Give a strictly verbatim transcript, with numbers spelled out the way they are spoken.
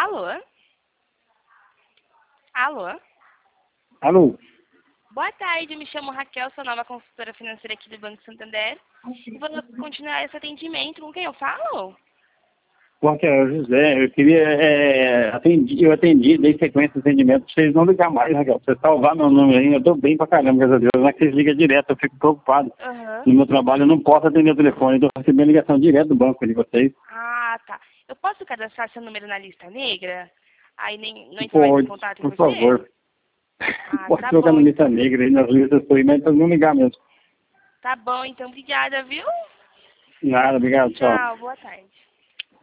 Alô? Alô? Alô? Boa tarde, me chamo Raquel, sou nova consultora financeira aqui do Banco Santander. E vou continuar esse atendimento. Com quem eu falo? Porque é o José, eu queria, é, atendi, eu atendi, dei sequência de atendimento, vocês não ligar mais, Raquel, você salvar meu número aí, eu tô bem pra caramba, graças a Deus, não é que vocês ligam direto, eu fico preocupado. Aham. No meu trabalho eu não posso atender o telefone, eu tô recebendo ligação direto do banco de vocês. Ah, tá. Eu posso cadastrar seu número na lista negra? Aí nem, não entra mais em Pode, contato com por você? favor. Ah, Pode tá colocar na bom lista então. negra aí, nas listas por e-mail, então não ligar mesmo. Tá bom, então obrigada, viu? Nada, obrigado, tchau. Tchau, boa tarde.